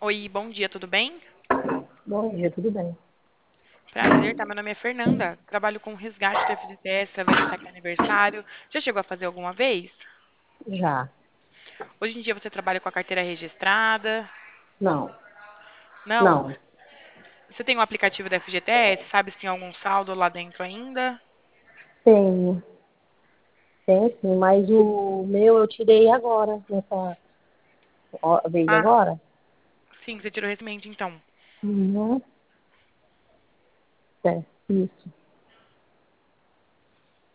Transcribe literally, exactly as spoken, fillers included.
Oi, bom dia, tudo bem? Bom dia, tudo bem? Prazer, tá? Meu nome é Fernanda. Trabalho com resgate do F G T S, vai lançar aqui aniversário. Já chegou a fazer alguma vez? Já. Hoje em dia você trabalha com a carteira registrada? Não, Não? não. Você tem o aplicativo da F G T S? Sabe se tem algum saldo lá dentro ainda? Tenho, tenho sim, mas o meu eu tirei agora, nessa ó- vez Ah, agora. sim, você tirou recentemente, então. Uhum. É, isso.